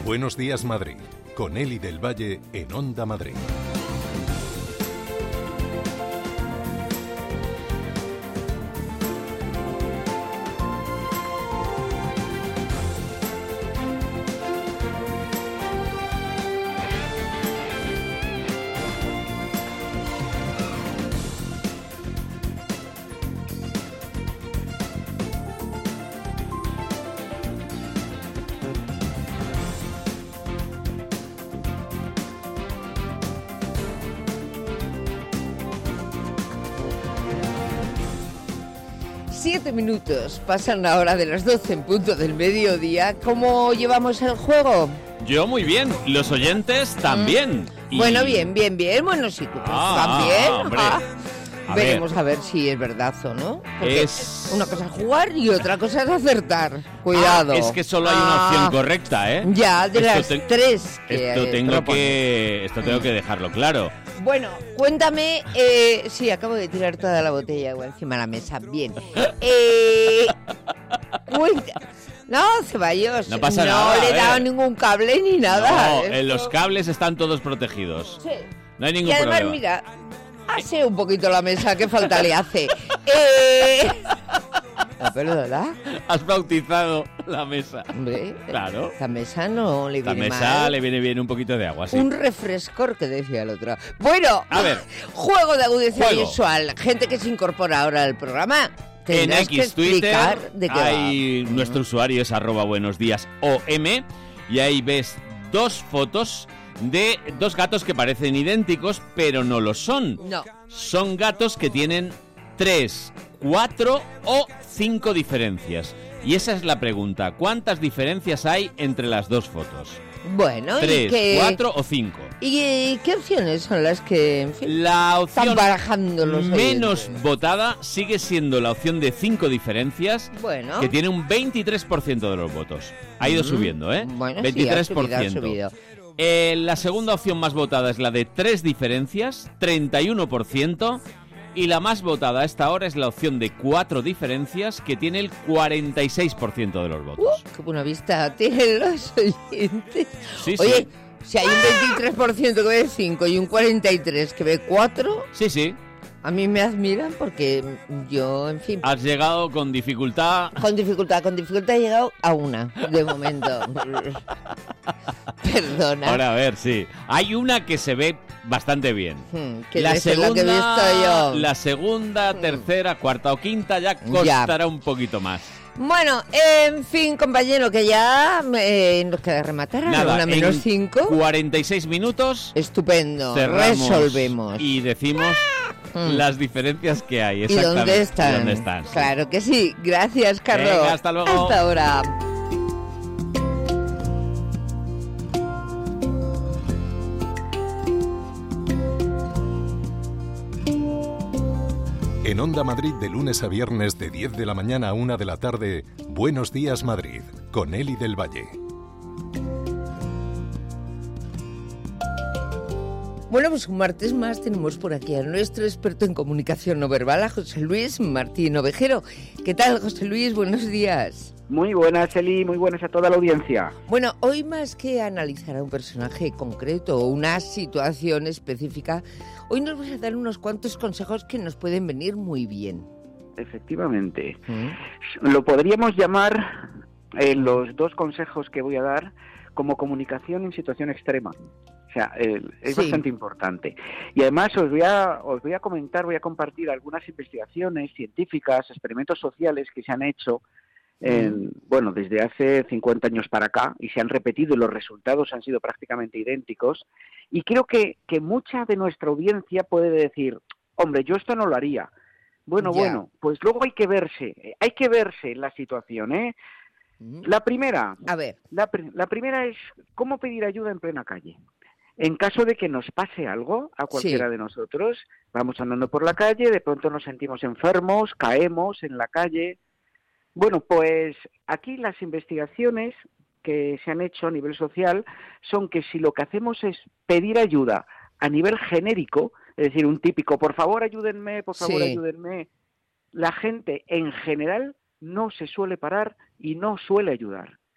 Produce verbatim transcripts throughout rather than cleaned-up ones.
Buenos días, Madrid, con Eli del Valle en Onda Madrid. Siete minutos pasan ahora de las doce en punto del mediodía. ¿Cómo llevamos el juego? Yo muy bien, los oyentes también. Mm. Y... Bueno, bien, bien, bien. Bueno, sí, tú ah, también. Hombre. Ah. A Veremos ver. a ver si es verdad o no. Porque es... una cosa es jugar y otra cosa es acertar. Cuidado. Ah, es que solo hay una ah. opción correcta, ¿eh? Ya, de esto las te... tres que esto tengo propone. que Esto tengo que dejarlo claro. Bueno, cuéntame... Eh, sí, acabo de tirar toda la botella de agua encima de la mesa. Bien. Eh, cuenta... No, Ceballos, No pasa no nada, le he dado eh. ningún cable ni nada. No, Esto... en los cables están todos protegidos. Sí. No hay ningún y además, problema. mira, hace un poquito la mesa, ¿qué falta le hace? Eh... No, perdona. Has bautizado la mesa. Hombre, Claro. la mesa no le La viene mesa mal. le viene bien un poquito de agua, sí. Un refrescor, que decía el otro. Bueno, A ver. Juego de agudeza Juego. visual. Gente que se incorpora ahora al programa. En Tendrás que X, Twitter, explicar de qué hay va. nuestro usuario es arroba buenos días O M y ahí ves dos fotos de dos gatos que parecen idénticos, pero no lo son. No. Son gatos que tienen tres, cuatro o cinco diferencias. Y esa es la pregunta. ¿Cuántas diferencias hay entre las dos fotos? Bueno, ¿Tres, ¿y qué, cuatro o cinco? ¿y qué opciones son las que, en fin, La opción están barajando los menos oyentes? votada sigue siendo la opción de cinco diferencias, Bueno. que tiene un veintitrés por ciento de los votos. Ha ido Mm, subiendo, ¿eh? bueno, sí, veintitrés por ciento. ha subido, ha subido. Eh, la segunda opción más votada es la de tres diferencias, treinta y uno por ciento. Y la más votada a esta hora es la opción de cuatro diferencias, que tiene el cuarenta y seis por ciento de los votos. Uh, qué buena vista tienen los oyentes. Sí, Oye, sí. si hay un veintitrés por ciento que ve cinco y un cuarenta y tres por ciento que ve cuatro, Sí, sí. a mí me admiran porque yo, en fin, Has llegado con dificultad. con dificultad, con dificultad he llegado a una, de momento. Perdona. Ahora a ver, sí. Hay una que se ve bastante bien. Hmm, que La debe ser la que he segunda, visto yo. la segunda, tercera, cuarta o quinta ya costará un poquito más. Bueno, en fin, compañero, que ya eh, nos queda rematar a la Nada, una menos en cinco. cuarenta y seis minutos Estupendo, cerramos resolvemos. y decimos Mm. las diferencias que hay. ¿Y Exactamente. dónde están? ¿Y dónde están? Sí. Claro que sí. Gracias, Carlos. Venga, hasta luego. Hasta ahora. En Onda Madrid, de lunes a viernes, de diez de la mañana a una de la tarde, Buenos días, Madrid, con Eli del Valle. Bueno, pues un martes más tenemos por aquí a nuestro experto en comunicación no verbal, a José Luis Martín Ovejero. ¿Qué tal, José Luis? Buenos días. Muy buenas, Eli, muy buenas a toda la audiencia. Bueno, hoy más que analizar a un personaje concreto o una situación específica, hoy nos vas a dar unos cuantos consejos que nos pueden venir muy bien. Efectivamente. ¿Mm? Lo podríamos llamar, eh, los dos consejos que voy a dar, como comunicación en situación extrema. O sea, eh, es Sí. bastante importante. Y además os voy a os voy a comentar, voy a compartir algunas investigaciones científicas, experimentos sociales que se han hecho en, bueno, desde hace cincuenta años para acá, y se han repetido y los resultados han sido prácticamente idénticos. Y creo que, que mucha de nuestra audiencia puede decir, hombre, yo esto no lo haría. Bueno, Ya. bueno, pues luego hay que verse, eh, hay que verse en la situación, ¿eh? ¿Mm? La primera, A ver, la, pr- la primera es cómo pedir ayuda en plena calle. En caso de que nos pase algo a cualquiera Sí. de nosotros, vamos andando por la calle, de pronto nos sentimos enfermos, caemos en la calle. Bueno, pues aquí las investigaciones que se han hecho a nivel social son que si lo que hacemos es pedir ayuda a nivel genérico, es decir, un típico, por favor ayúdenme, por favor Sí. ayúdenme, la gente en general no se suele parar y no suele ayudar.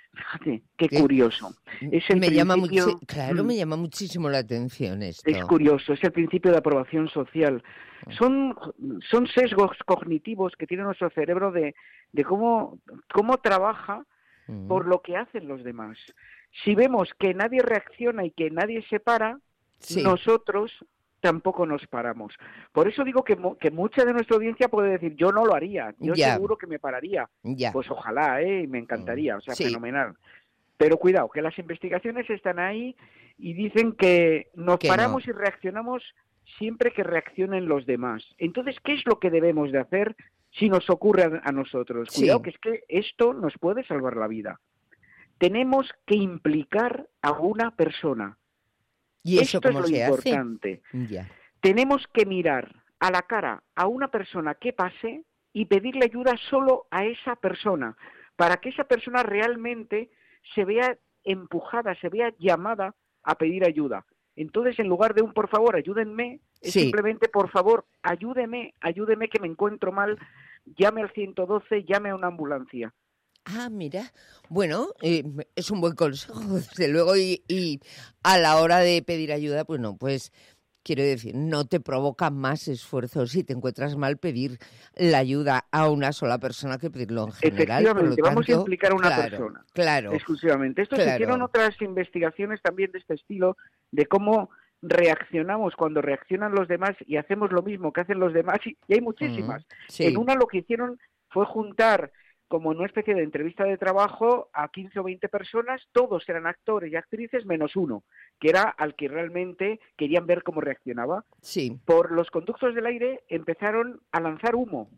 Fíjate, qué ¿Qué? curioso. Es el me llama principio- muchi- claro, Mm. me llama muchísimo la atención esto. Es curioso, es el principio de aprobación social. Son, son sesgos cognitivos que tiene nuestro cerebro de, de cómo, cómo trabaja Mm. por lo que hacen los demás. Si vemos que nadie reacciona y que nadie se para, Sí. nosotros tampoco nos paramos. Por eso digo que, mu- que mucha de nuestra audiencia puede decir, yo no lo haría, yo Ya. seguro que me pararía. Ya. Pues ojalá, ¿eh? Me encantaría, o sea, Sí. fenomenal. Pero cuidado, que las investigaciones están ahí y dicen que nos Que paramos no. y reaccionamos siempre que reaccionen los demás. Entonces, ¿qué es lo que debemos de hacer si nos ocurre a, a nosotros? Sí. Cuidado, que es que esto nos puede salvar la vida. Tenemos que implicar a una persona. ¿Y eso Esto es cómo lo se importante. hace? Ya. Tenemos que mirar a la cara a una persona que pase y pedirle ayuda solo a esa persona, para que esa persona realmente se vea empujada, se vea llamada a pedir ayuda. Entonces, en lugar de un por favor, ayúdenme, es Sí. simplemente por favor, ayúdeme, ayúdeme que me encuentro mal, llame al ciento doce, llame a una ambulancia. Ah, mira. Bueno, eh, es un buen consejo, desde luego, y, y a la hora de pedir ayuda, pues no, pues quiero decir, no te provoca más esfuerzo si te encuentras mal pedir la ayuda a una sola persona que pedirlo en general. Por lo Efectivamente, vamos a tanto, implicar a una claro, persona. Claro. Exclusivamente. Esto se Claro. hicieron otras investigaciones también de este estilo, de cómo reaccionamos cuando reaccionan los demás y hacemos lo mismo que hacen los demás, y, y hay muchísimas. Mm, sí. En una lo que hicieron fue juntar como en una especie de entrevista de trabajo a quince o veinte personas, todos eran actores y actrices menos uno, que era al que realmente querían ver cómo reaccionaba. Sí. Por los conductos del aire empezaron a lanzar humo.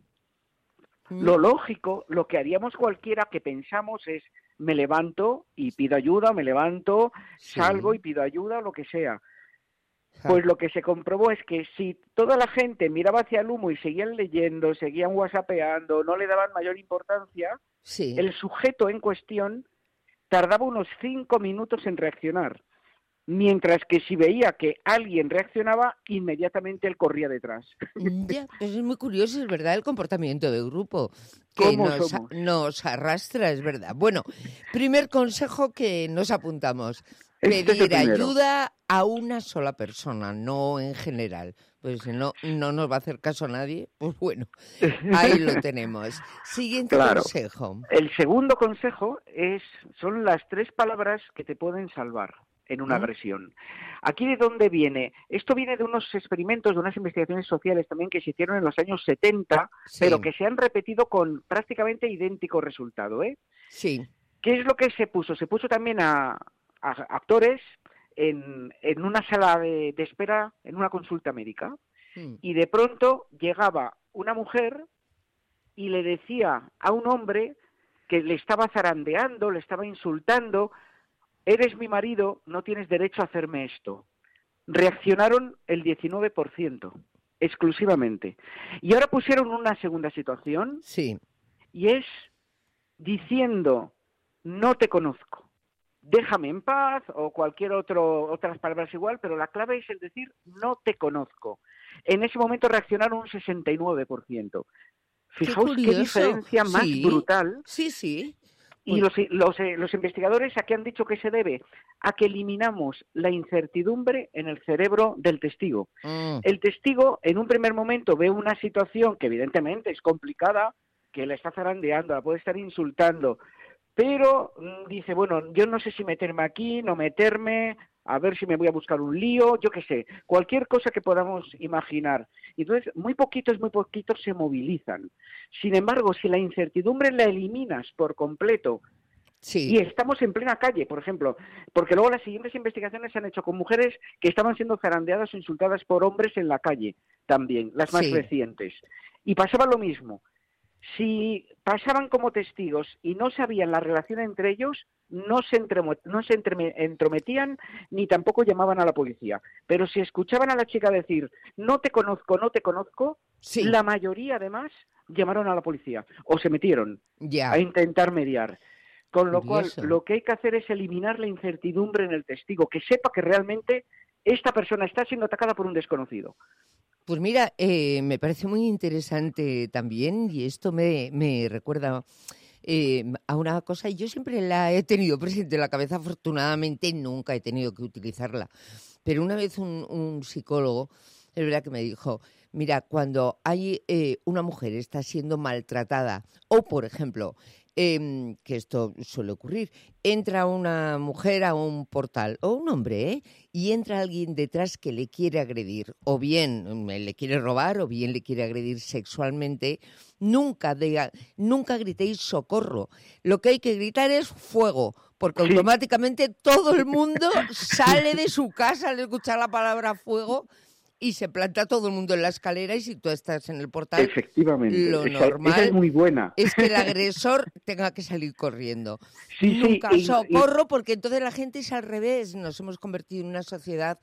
Mm. Lo lógico, lo que haríamos cualquiera que pensamos es, me levanto y pido ayuda, me levanto, Sí. salgo y pido ayuda, o lo que sea. Ja. Pues lo que se comprobó es que si toda la gente miraba hacia el humo y seguían leyendo, seguían whatsappeando, no le daban mayor importancia, Sí. el sujeto en cuestión tardaba unos cinco minutos en reaccionar. Mientras que si veía que alguien reaccionaba, inmediatamente él corría detrás. Ya, pues es muy curioso, es verdad, el comportamiento de grupo que ¿Cómo nos, somos? nos arrastra, es verdad. Bueno, primer consejo que nos apuntamos, Este es el pedir primero. ayuda a una sola persona, no en general. Pues si no, no nos va a hacer caso a nadie, pues bueno, ahí lo tenemos. Siguiente Claro. consejo. El segundo consejo es, son las tres palabras que te pueden salvar en una ¿Mm? agresión. Aquí de dónde viene. Esto viene de unos experimentos, de unas investigaciones sociales también que se hicieron en los años setenta, Sí. pero que se han repetido con prácticamente idéntico resultado, ¿eh? Sí, ¿Qué es lo que se puso? Se puso también a, a actores en, en una sala de, de espera, en una consulta médica, Mm. y de pronto llegaba una mujer y le decía a un hombre que le estaba zarandeando, le estaba insultando, eres mi marido, no tienes derecho a hacerme esto. Reaccionaron el diecinueve por ciento, exclusivamente. Y ahora pusieron una segunda situación, sí, y es diciendo, no te conozco, déjame en paz, o cualquier otro, otras palabras igual, pero la clave es el decir, no te conozco. En ese momento reaccionaron un sesenta y nueve por ciento. Fijaos qué, curioso. diferencia más Sí. brutal. sí, sí. Y Pues- los, los, eh, los investigadores a qué han dicho que se debe, a que eliminamos la incertidumbre en el cerebro del testigo. Mm. El testigo en un primer momento ve una situación que evidentemente es complicada, que la está zarandeando, la puede estar insultando, pero mm, dice, bueno, yo no sé si meterme aquí, no meterme, a ver si me voy a buscar un lío, yo qué sé, cualquier cosa que podamos imaginar. Entonces, muy poquitos, muy poquitos se movilizan. Sin embargo, si la incertidumbre la eliminas por completo, Sí. y estamos en plena calle, por ejemplo, porque luego las siguientes investigaciones se han hecho con mujeres que estaban siendo zarandeadas o insultadas por hombres en la calle también, las más Sí. recientes. Y pasaba lo mismo. Si pasaban como testigos y no sabían la relación entre ellos, no se, entremo- no se entreme- entrometían ni tampoco llamaban a la policía. Pero si escuchaban a la chica decir, no te conozco, no te conozco, Sí. la mayoría además llamaron a la policía o se metieron Ya. a intentar mediar. Con lo Curioso. cual, lo que hay que hacer es eliminar la incertidumbre en el testigo, que sepa que realmente esta persona está siendo atacada por un desconocido. Pues mira, eh, me parece muy interesante también, y esto me, me recuerda eh, a una cosa, y yo siempre la he tenido presente en la cabeza, afortunadamente nunca he tenido que utilizarla. Pero una vez un, un psicólogo, es verdad que me dijo, mira, cuando hay eh, una mujer está siendo maltratada, o por ejemplo, eh, que esto suele ocurrir, entra una mujer a un portal, o un hombre, ¿eh? Y entra alguien detrás que le quiere agredir, o bien le quiere robar, o bien le quiere agredir sexualmente, nunca, diga, nunca gritéis socorro. Lo que hay que gritar es fuego, porque Sí. automáticamente todo el mundo sale de su casa al escuchar la palabra fuego y se planta todo el mundo en la escalera, y si tú estás en el portal, Efectivamente. lo esa, normal esa es muy buena. es que el agresor tenga que salir corriendo. Sí, sí, Nunca y- y- socorro, porque entonces la gente es al revés. Nos hemos convertido en una sociedad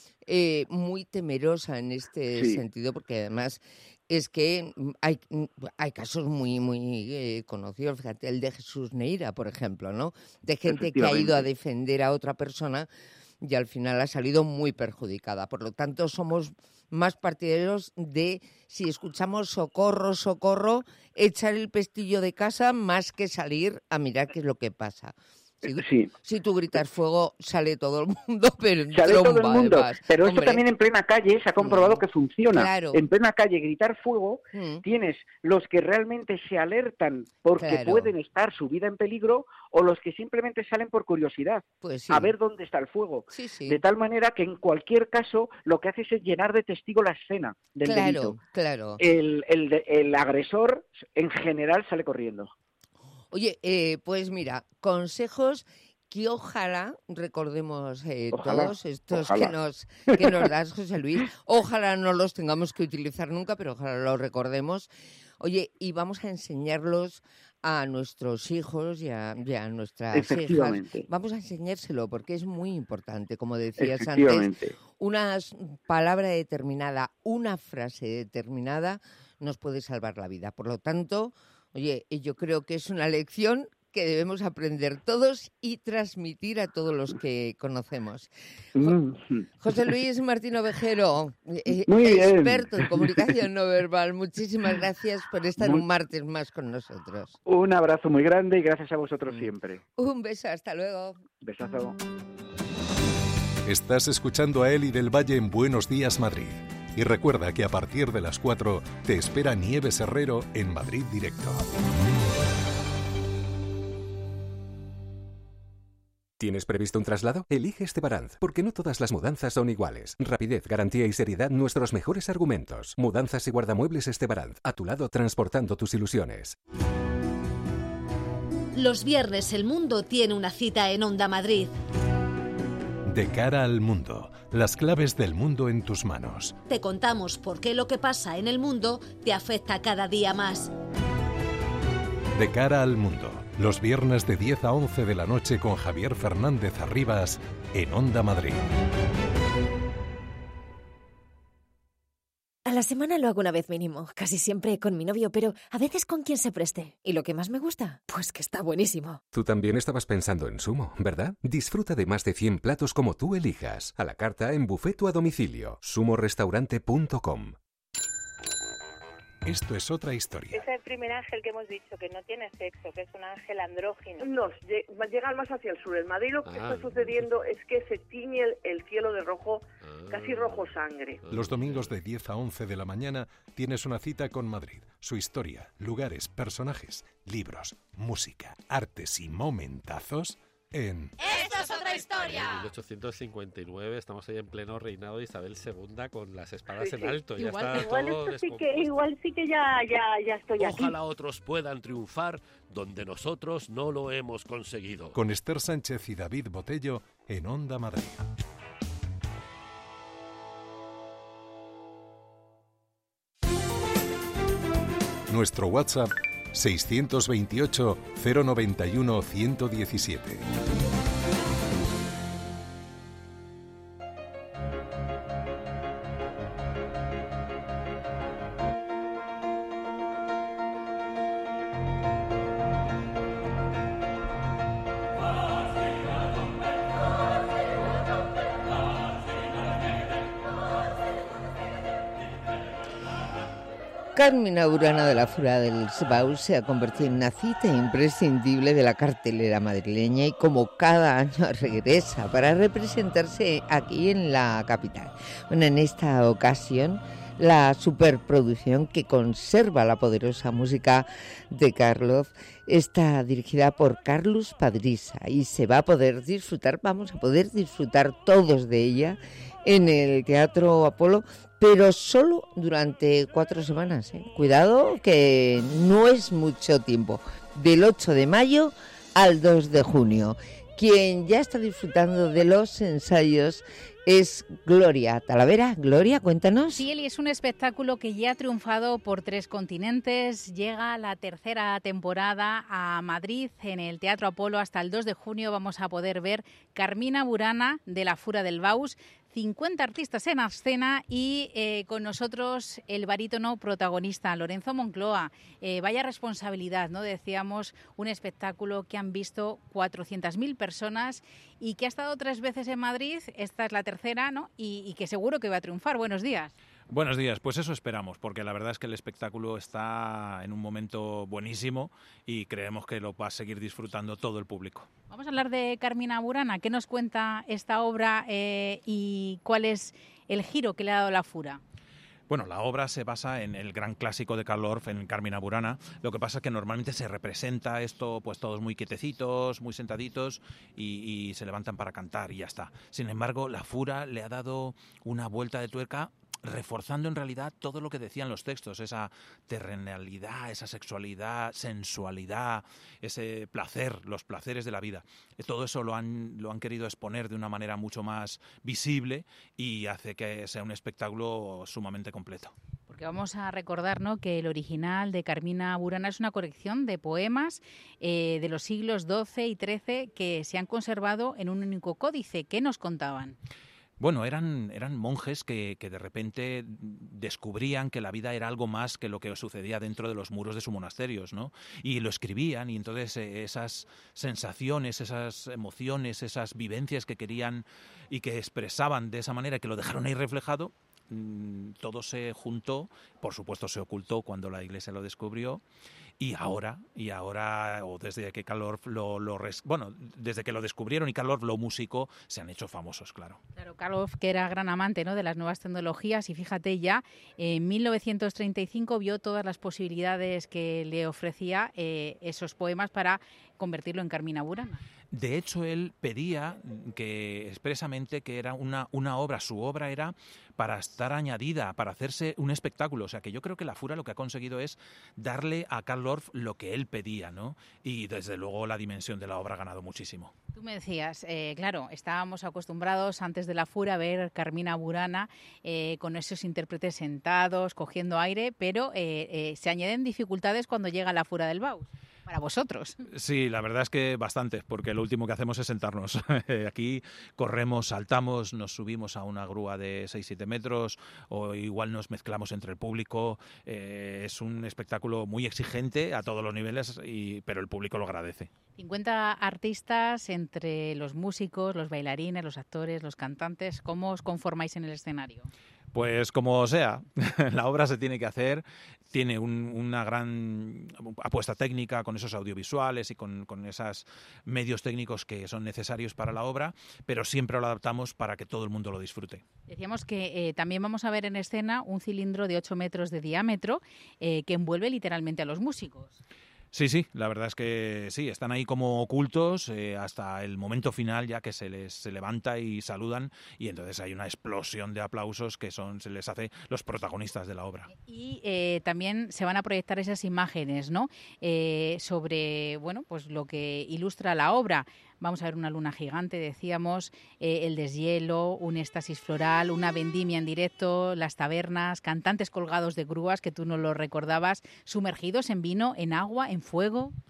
eh, muy temerosa en este Sí. sentido, porque además es que mm, hay, mm, hay casos muy muy eh, conocidos. Fíjate, el de Jesús Neira, por ejemplo, ¿no? De gente que ha ido a Efectivamente. defender a otra persona y al final ha salido muy perjudicada. Por lo tanto, somos más partidarios de, si escuchamos socorro, socorro, echar el pestillo de casa más que salir a mirar qué es lo que pasa. Si, Sí. si tú gritas fuego, sale todo el mundo, pero en Sale todo el tromba, mundo, además. pero Hombre, esto también en plena calle se ha comprobado Mm. que funciona. Claro. En plena calle gritar fuego, mm, tienes los que realmente se alertan porque Claro. pueden estar su vida en peligro, o los que simplemente salen por curiosidad, pues sí. a ver dónde está el fuego. Sí, sí. De tal manera que en cualquier caso lo que haces es llenar de testigo la escena del Claro, delito. claro. El, el, de- el agresor en general sale corriendo. Oye, eh, pues mira, consejos que ojalá recordemos eh, Ojalá, todos estos ojalá. que nos que nos das, José Luis. Ojalá no los tengamos que utilizar nunca, pero ojalá los recordemos. Oye, y vamos a enseñarlos a nuestros hijos y a, y a nuestras hijas. Efectivamente. Vamos a enseñárselo porque es muy importante, como decías antes. Efectivamente. Una s- palabra determinada, una frase determinada nos puede salvar la vida. Por lo tanto, oye, yo creo que es una lección que debemos aprender todos y transmitir a todos los que conocemos. Mm. José Luis Martín Ovejero, eh, Muy bien. experto en comunicación no verbal, muchísimas gracias por estar Muy- un martes más con nosotros. Un abrazo muy grande y gracias a vosotros siempre. Un beso, hasta luego. Besazo. Estás escuchando a Eli del Valle en Buenos Días Madrid. Y recuerda que a partir de las cuatro te espera Nieves Herrero en Madrid Directo. ¿Tienes previsto un traslado? Elige Estebaranz, porque no todas las mudanzas son iguales. Rapidez, garantía y seriedad, nuestros mejores argumentos. Mudanzas y guardamuebles Estebaranz, a tu lado transportando tus ilusiones. Los viernes el mundo tiene una cita en Onda Madrid. De cara al mundo, las claves del mundo en tus manos. Te contamos por qué lo que pasa en el mundo te afecta cada día más. De cara al mundo, los viernes de diez a once de la noche con Javier Fernández Arribas en Onda Madrid. A la semana lo hago una vez mínimo, casi siempre con mi novio, pero a veces con quien se preste. ¿Y lo que más me gusta? Pues que está buenísimo. Tú también estabas pensando en Sumo, ¿verdad? Disfruta de más de cien platos como tú elijas. A la carta, en buffet o a domicilio. sumo restaurante punto com. Esto es otra historia. Es el primer ángel que hemos dicho que no tiene sexo, que es un ángel andrógino. Nos lle- llegan más hacia el sur. En Madrid lo que Ah. está sucediendo es que se tiñe el, el cielo de rojo, casi rojo sangre. Los domingos de diez a once de la mañana tienes una cita con Madrid. Su historia, lugares, personajes, libros, música, artes y momentazos en ¡Esto es otra historia! En mil ochocientos cincuenta y nueve estamos ahí en pleno reinado de Isabel segunda con las espadas Sí, en sí. alto. Ya Igual, está Igual, todo esto sí que, descompuesto. igual sí que ya, ya, ya estoy aquí. Ojalá otros puedan triunfar donde nosotros no lo hemos conseguido. con Esther Sánchez y David Botello en Onda Madrid. Nuestro WhatsApp seiscientos veintiocho cero noventa y uno ciento diecisiete. Carmina Burana de la Fura del Baus se ha convertido en una cita imprescindible de la cartelera madrileña y como cada año regresa para representarse aquí en la capital. Bueno, en esta ocasión la superproducción que conserva la poderosa música de Karloff está dirigida por Carlos Padrisa y se va a poder disfrutar, vamos a poder disfrutar todos de ella en el Teatro Apolo, pero solo durante cuatro semanas, ¿eh? Cuidado, que no es mucho tiempo, del ocho de mayo al dos de junio. Quien ya está disfrutando de los ensayos es Gloria Talavera. Gloria, cuéntanos. Sí, Eli, es un espectáculo que ya ha triunfado por tres continentes. Llega la tercera temporada a Madrid en el Teatro Apolo. Hasta el dos de junio vamos a poder ver Carmina Burana de la Fura del Baus. cincuenta artistas en escena y eh, con nosotros el barítono protagonista, Lorenzo Moncloa. Eh, vaya responsabilidad, ¿no? Decíamos, un espectáculo que han visto cuatrocientas mil personas y que ha estado tres veces en Madrid. Esta es la tercera, ¿no? Y, y que seguro que va a triunfar. Buenos días. Buenos días, pues eso esperamos, porque la verdad es que el espectáculo está en un momento buenísimo y creemos que lo va a seguir disfrutando todo el público. Vamos a hablar de Carmina Burana. ¿Qué nos cuenta esta obra eh, y cuál es el giro que le ha dado la Fura? Bueno, la obra se basa en el gran clásico de Karl Orff, en Carmina Burana. Lo que pasa es que normalmente se representa esto, pues todos muy quietecitos, muy sentaditos y, y se levantan para cantar y ya está. Sin embargo, la Fura le ha dado una vuelta de tuerca, reforzando en realidad todo lo que decían los textos, esa terrenalidad, esa sexualidad, sensualidad, ese placer, los placeres de la vida. Todo eso lo han, lo han querido exponer de una manera mucho más visible y hace que sea un espectáculo sumamente completo. Porque vamos a recordar, ¿no?, que el original de Carmina Burana es una colección de poemas eh, de los siglos doce y trece que se han conservado en un único códice. ¿Qué nos contaban? Bueno, eran, eran monjes que, que de repente descubrían que la vida era algo más que lo que sucedía dentro de los muros de sus monasterios, ¿no? Y lo escribían y entonces eh, esas sensaciones, esas emociones, esas vivencias que querían y que expresaban de esa manera, que lo dejaron ahí reflejado, mmm, todo se juntó, por supuesto se ocultó cuando la Iglesia lo descubrió. Y ahora, y ahora, o desde que Karl Orff lo, lo res, bueno, desde que lo descubrieron y Karl Orff lo musicó, se han hecho famosos, claro. Claro, Karl Orff, que era gran amante, ¿no?, de las nuevas tecnologías, y fíjate ya, en mil novecientos treinta y cinco vio todas las posibilidades que le ofrecía eh, esos poemas para convertirlo en Carmina Burana. De hecho, él pedía que expresamente que era una, una obra, su obra era para estar añadida, para hacerse un espectáculo. O sea, que yo creo que la Fura lo que ha conseguido es darle a Karl Orff lo que él pedía, ¿no? Y desde luego la dimensión de la obra ha ganado muchísimo. Tú me decías, eh, claro, estábamos acostumbrados antes de la Fura a ver Carmina Burana eh, con esos intérpretes sentados, cogiendo aire, pero eh, eh, se añaden dificultades cuando llega la Fura del Baus. Para vosotros. Sí, la verdad es que bastantes, porque lo último que hacemos es sentarnos. Aquí corremos, saltamos, nos subimos a una grúa de seis siete metros o igual nos mezclamos entre el público. Eh, es un espectáculo muy exigente a todos los niveles, y, pero el público lo agradece. cincuenta artistas entre los músicos, los bailarines, los actores, los cantantes. ¿Cómo os conformáis en el escenario? Pues como sea, la obra se tiene que hacer, tiene un, una gran apuesta técnica con esos audiovisuales y con, con esos medios técnicos que son necesarios para la obra, pero siempre lo adaptamos para que todo el mundo lo disfrute. Decíamos que eh, también vamos a ver en escena un cilindro de ocho metros de diámetro eh, que envuelve literalmente a los músicos. Sí, sí, la verdad es que sí, están ahí como ocultos eh, hasta el momento final, ya que se les se levanta y saludan, y entonces hay una explosión de aplausos que son se les hace los protagonistas de la obra. Y eh, también se van a proyectar esas imágenes, ¿no?, eh, sobre, bueno, pues lo que ilustra la obra. Vamos a ver una luna gigante, decíamos, eh, el deshielo, un éxtasis floral, una vendimia en directo, las tabernas, cantantes colgados de grúas, que tú nos lo recordabas, sumergidos en vino, en agua, en fuego.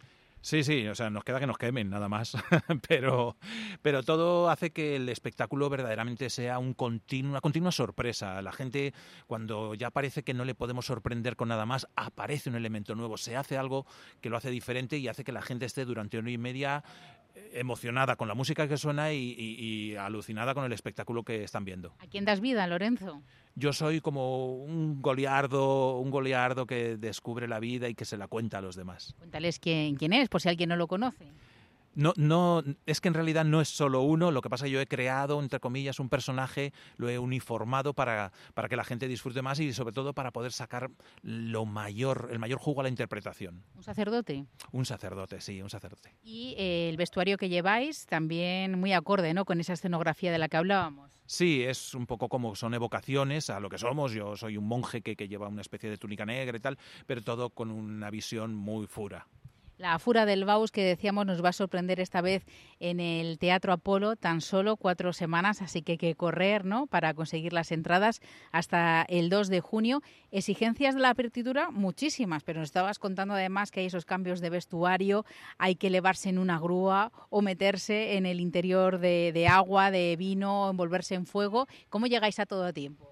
Sí, sí, o sea, nos queda que nos quemen, nada más. pero, pero todo hace que el espectáculo verdaderamente sea un continu, una continua sorpresa. La gente, cuando ya parece que no le podemos sorprender con nada más, aparece un elemento nuevo, se hace algo que lo hace diferente y hace que la gente esté durante una hora y media emocionada con la música que suena y, y, y alucinada con el espectáculo que están viendo. ¿A quién das vida, Lorenzo? Yo soy como un goliardo, un goliardo que descubre la vida y que se la cuenta a los demás. Cuéntales quién, quién es, por si alguien no lo conoce. No, no, es que en realidad no es solo uno, lo que pasa es que yo he creado, entre comillas, un personaje, lo he uniformado para, para que la gente disfrute más y sobre todo para poder sacar lo mayor, el mayor jugo a la interpretación. ¿Un sacerdote? Un sacerdote, sí, un sacerdote. Y eh, el vestuario que lleváis también muy acorde, ¿no?, con esa escenografía de la que hablábamos. Sí, es un poco como son evocaciones a lo que somos. Yo soy un monje que, que lleva una especie de túnica negra y tal, pero todo con una visión muy fura. La Fura del Baus, que decíamos, nos va a sorprender esta vez en el Teatro Apolo, tan solo cuatro semanas, así que hay que correr, ¿no?, para conseguir las entradas hasta el dos de junio. Exigencias de la partitura, muchísimas, pero nos estabas contando además que hay esos cambios de vestuario, hay que elevarse en una grúa o meterse en el interior de, de agua, de vino, envolverse en fuego. ¿Cómo llegáis a todo a tiempo?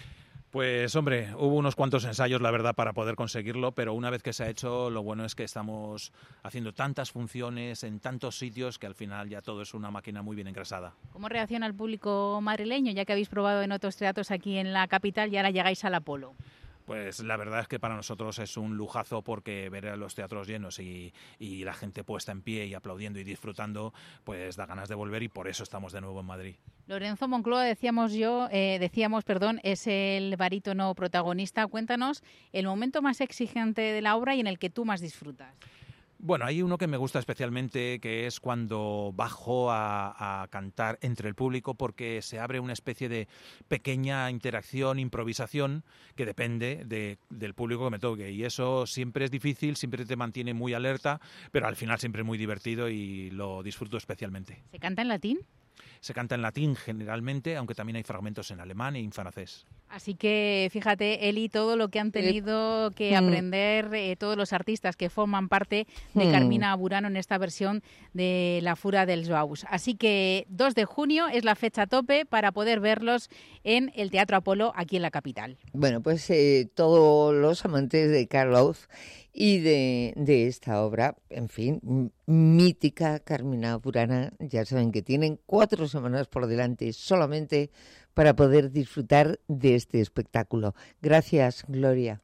Pues hombre, hubo unos cuantos ensayos, la verdad, para poder conseguirlo, pero una vez que se ha hecho, lo bueno es que estamos haciendo tantas funciones en tantos sitios que al final ya todo es una máquina muy bien engrasada. ¿Cómo reacciona el público madrileño, ya que habéis probado en otros teatros aquí en la capital y ahora llegáis al Apolo? Pues la verdad es que para nosotros es un lujazo porque ver a los teatros llenos y, y la gente puesta en pie y aplaudiendo y disfrutando, pues da ganas de volver y por eso estamos de nuevo en Madrid. Lorenzo Moncloa, decíamos yo, eh, decíamos, perdón, es el barítono protagonista. Cuéntanos el momento más exigente de la obra y en el que tú más disfrutas. Bueno, hay uno que me gusta especialmente, que es cuando bajo a, a cantar entre el público, porque se abre una especie de pequeña interacción, improvisación, que depende de, del público que me toque. Y eso siempre es difícil, siempre te mantiene muy alerta, pero al final siempre es muy divertido y lo disfruto especialmente. ¿Se canta en latín? Se canta en latín generalmente, aunque también hay fragmentos en alemán y en francés. Así que fíjate, Eli, todo lo que han tenido que mm. aprender eh, todos los artistas que forman parte de mm. Carmina Burana en esta versión de La Fura del Baus. Así que dos de junio es la fecha tope para poder verlos en el Teatro Apolo aquí en la capital. Bueno, pues eh, todos los amantes de Carl Orff y de, de esta obra, en fin, mítica Carmina Burana, ya saben que tienen cuatro semanas por delante solamente para poder disfrutar de este espectáculo. Gracias, Gloria.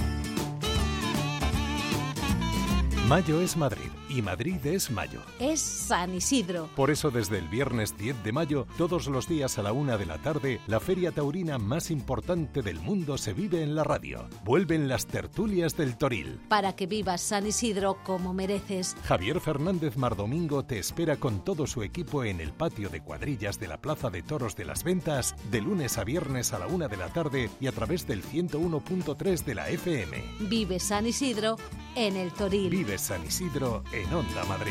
Mayo es Madrid y Madrid es mayo. Es San Isidro. Por eso desde el viernes diez de mayo, todos los días a la una de la tarde, la feria taurina más importante del mundo se vive en la radio. Vuelven las tertulias del Toril. Para que vivas San Isidro como mereces. Javier Fernández Mardomingo te espera con todo su equipo en el patio de cuadrillas de la Plaza de Toros de las Ventas, de lunes a viernes a la una de la tarde y a través del ciento uno punto tres de la F M. Vive San Isidro en el Toril. Vive San Isidro en Onda Madrid.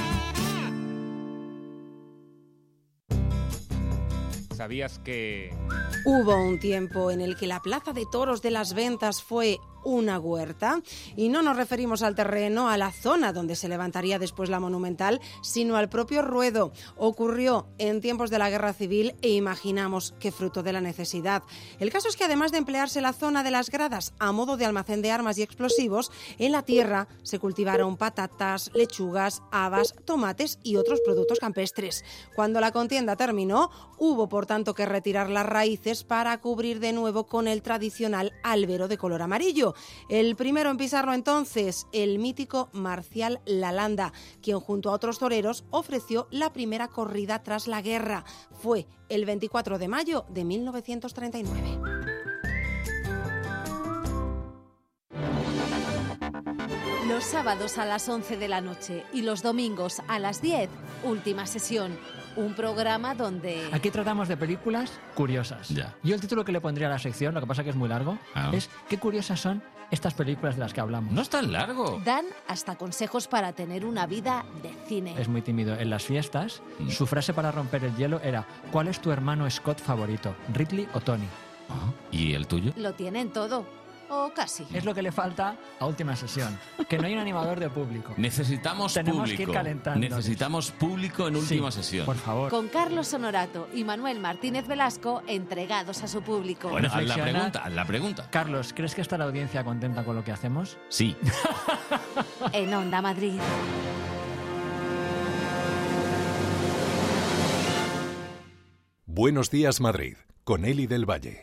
¿Sabías que...? Hubo un tiempo en el que la Plaza de Toros de las Ventas fue una huerta, y no nos referimos al terreno, a la zona donde se levantaría después la Monumental, sino al propio ruedo. Ocurrió en tiempos de la Guerra Civil e imaginamos que fruto de la necesidad. El caso es que además de emplearse la zona de las gradas a modo de almacén de armas y explosivos, en la tierra se cultivaron patatas, lechugas, habas, tomates y otros productos campestres. Cuando la contienda terminó, hubo por tanto que retirar las raíces para cubrir de nuevo con el tradicional albero de color amarillo. El primero en pisarlo entonces, el mítico Marcial Lalanda, quien junto a otros toreros ofreció la primera corrida tras la guerra. Fue el veinticuatro de mayo de mil novecientos treinta y nueve. Los sábados a las once de la noche y los domingos a las diez, última sesión. Un programa donde... Aquí tratamos de películas curiosas. Ya. Yo el título que le pondría a la sección, lo que pasa que es muy largo, ah. es ¿qué curiosas son estas películas de las que hablamos? No es tan largo. Dan hasta consejos para tener una vida de cine. Es muy tímido. En las fiestas, mm. su frase para romper el hielo era ¿cuál es tu hermano Scott favorito? ¿Ridley o Tony? Ah. ¿Y el tuyo? Lo tienen todo. O casi. Es lo que le falta a última sesión, que no hay un animador de público. Necesitamos Tenemos público. que ir calentando. Necesitamos público en última Sí, sesión. por favor. Con Carlos Honorato y Manuel Martínez Velasco entregados a su público. Bueno, haz la Reflexionar. pregunta, haz la pregunta. Carlos, ¿crees que está la audiencia contenta con lo que hacemos? Sí. En Onda Madrid. Buenos días, Madrid, con Eli del Valle.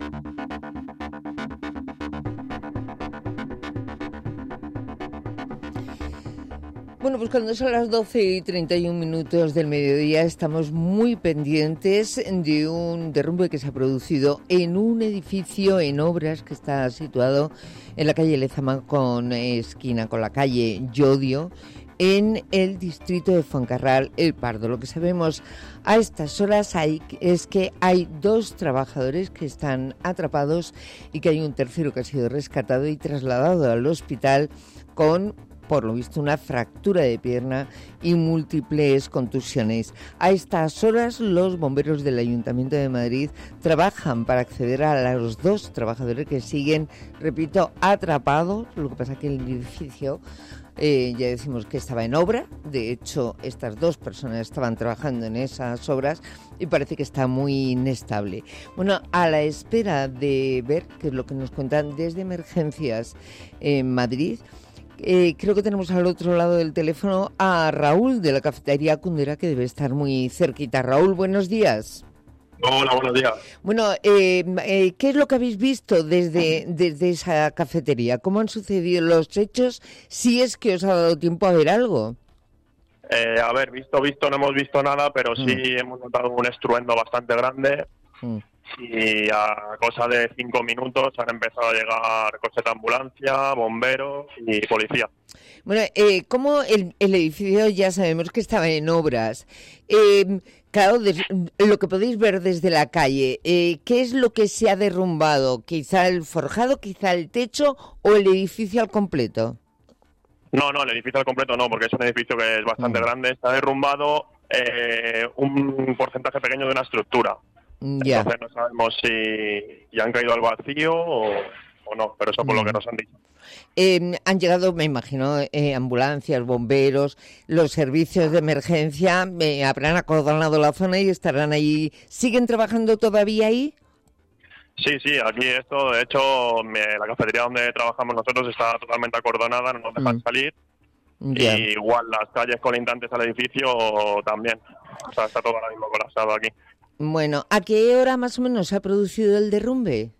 Bueno, pues cuando son las doce y treinta y un minutos del mediodía estamos muy pendientes de un derrumbe que se ha producido en un edificio en obras que está situado en la calle Lezama con esquina con la calle Llodio, en el distrito de Fuencarral, El Pardo. Lo que sabemos a estas horas hay, es que hay dos trabajadores que están atrapados y que hay un tercero que ha sido rescatado y trasladado al hospital con, por lo visto, una fractura de pierna y múltiples contusiones. A estas horas, los bomberos del Ayuntamiento de Madrid trabajan para acceder a los dos trabajadores que siguen, repito, atrapados. Lo que pasa es que el edificio, eh, ya decimos que estaba en obra. De hecho, estas dos personas estaban trabajando en esas obras y parece que está muy inestable. Bueno, a la espera de ver qué es lo que nos cuentan desde Emergencias en Madrid, Eh, creo que tenemos al otro lado del teléfono a Raúl de la cafetería Kundera, que debe estar muy cerquita. Raúl, buenos días. Hola, buenos días. Bueno, eh, eh, ¿qué es lo que habéis visto desde, desde esa cafetería? ¿Cómo han sucedido los hechos? Si es que os ha dado tiempo a ver algo. Eh, a ver, visto, visto, no hemos visto nada, pero sí mm. hemos notado un estruendo bastante grande. Mm. Y a cosa de cinco minutos han empezado a llegar coches de ambulancia, bomberos y policía. Bueno, eh, como el, el edificio ya sabemos que estaba en obras, eh, claro, des, lo que podéis ver desde la calle, eh, ¿qué es lo que se ha derrumbado? ¿Quizá el forjado, quizá el techo o el edificio al completo? No, no, el edificio al completo no, porque es un edificio que es bastante mm. grande. Está derrumbado eh, un porcentaje pequeño de una estructura. Ya. Entonces no sabemos si ya han caído al vacío o, o no, pero eso por mm. lo que nos han dicho. Eh, han llegado, me imagino, eh, ambulancias, bomberos, los servicios de emergencia, eh, habrán acordonado la zona y estarán ahí. ¿Siguen trabajando todavía ahí? Sí, sí, aquí esto, de hecho, me, la cafetería donde trabajamos nosotros está totalmente acordonada, no nos dejan mm. salir. Yeah. Y igual las calles colindantes al edificio también. O sea, está todo ahora mismo colapsado aquí. Bueno, ¿a qué hora más o menos se ha producido el derrumbe?